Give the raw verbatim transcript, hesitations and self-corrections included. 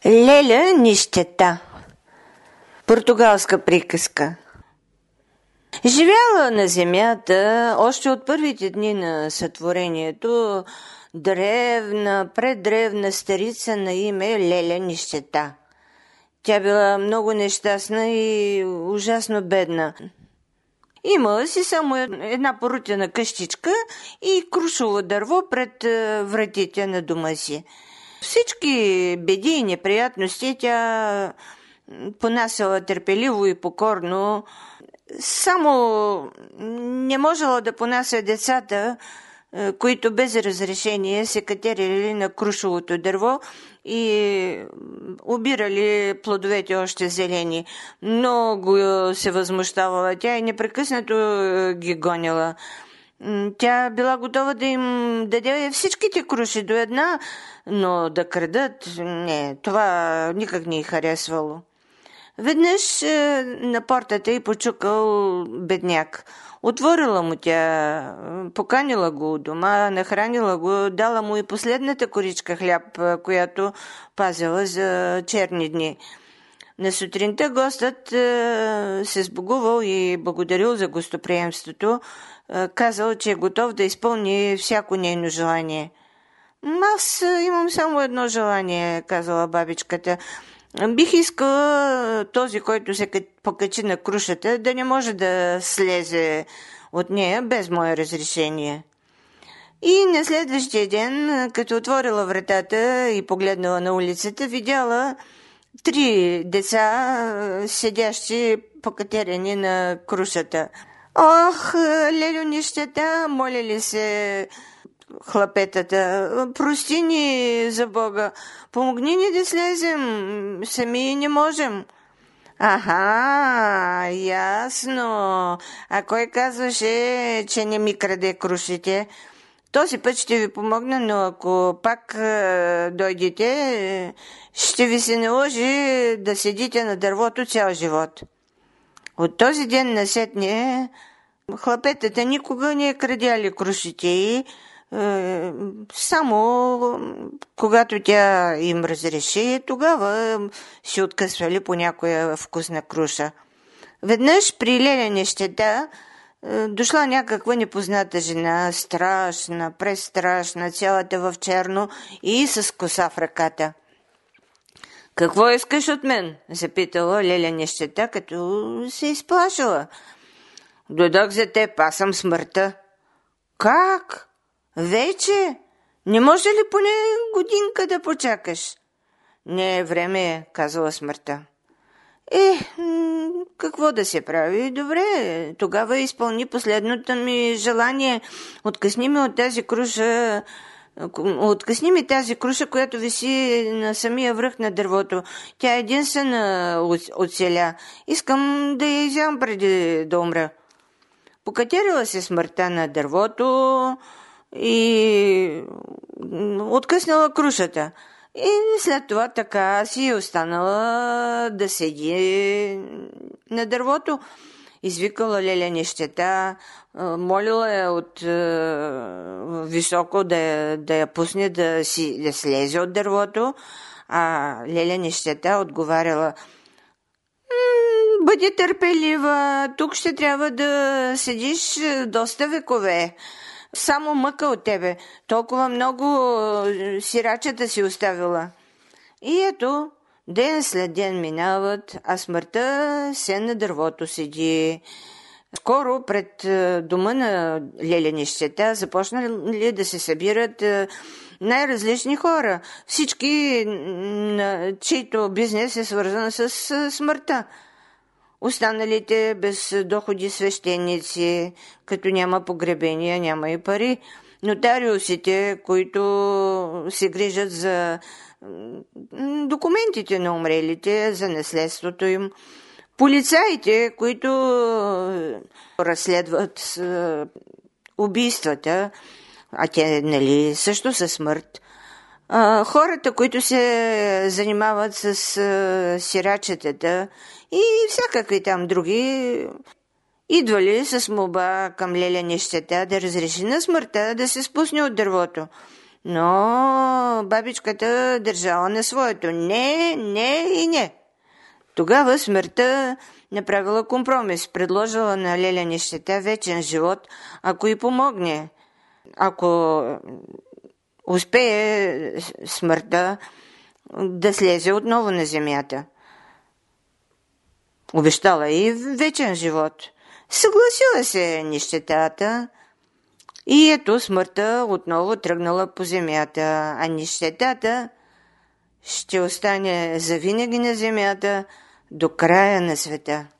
Леля нищета. Португалска приказка. Живяла на земята още от първите дни на сътворението древна, предревна старица на име Леля нищета. Тя била много нещастна и ужасно бедна. Имала си само една порутена къщичка и крушово дърво пред вратите на дома си. Всички беди и неприятности тя понасяла търпеливо и покорно. Само не можела да понася децата, които без разрешение се катерили на крушовото дърво и обирали плодовете още зелени. Много се възмущавала тя и непрекъснато ги гонила. Тя била готова да им даде всичките круши до една, но да крадат, не, това никак не й харесвало. Веднъж на портата й почукал бедняк. Отворила му тя, поканила го у дома, нахранила го, дала му и последната коричка хляб, която пазила за черни дни. На сутринта гостът се сбогувал и благодарил за гостоприемството, казал, че е готов да изпълни всяко нейно желание. Аз имам само едно желание, казала бабичката. Бих искала този, който се покачи на крушата, да не може да слезе от нея без мое разрешение. И на следващия ден, като отворила вратата и погледнала на улицата, видяла три деца, седящи покатерени на крушата. Ох, Лелю нищета, молили се хлапетата, прости ни за Бога, помогни ни да слезем, сами не можем. Аха, ясно. А кой казваше, че не ми краде крушите? Този път ще ви помогна, но ако пак е, дойдете, ще ви се наложи да седите на дървото цял живот. От този ден насетне хлапетата никога не е крадяли крушите и е, само когато тя им разреши, тогава си откъсвали по някоя вкусна круша. Веднъж при Леля нещета дошла някаква непозната жена, страшна, престрашна, цялата в черно и с коса в ръката. Какво искаш от мен? Запитала Леля нещета, като се изплашила. Дойдох за теб, аз съм смъртта. Как? Вече? Не може ли поне годинка да почакаш? Не, време е, казала смъртта. Е, какво да се прави? Добре, тогава изпълни последното ми желание. Откъсни ми от тази круша, откъсни ми тази круша, която виси на самия връх на дървото. Тя е единствена оцеля. Искам да я изям преди да умра. Покатерила се смъртта на дървото и откъснала крушата. И след това така си останала да седи на дървото. Извикала Леля нещета, молила я от е, високо да, я, да я пусне да, си, да слезе от дървото, а Леля нещета отговаряла: бъди търпелива, тук ще трябва да седиш доста векове. Само мъка от тебе, толкова много сирачета си оставила. И ето, ден след ден минават, а смъртта се на дървото седи. Скоро пред дома на Леля нещета започнали да се събират най-различни хора. Всички, чийто бизнес е свързан с смъртта. Останалите без доходи свещеници, като няма погребения, няма и пари. Нотариусите, които се грижат за документите на умрелите, за наследството им. Полицаите, които разследват убийствата, а те, нали, също са смърт. Хората, които се занимават с сирачетата и всякакви там други, идвали с молба към Леля нещета да разреши на смъртта да се спусне от дървото. Но бабичката държала на своето. Не, не и не. Тогава смъртта направила компромис, предложила на Леля нищета вечен живот, ако й помогне. Ако успее смъртта да слезе отново на земята. Обещала и вечен живот. Съгласила се нищетата и ето смъртта отново тръгнала по земята, а нищетата ще остане завинаги на земята до края на света.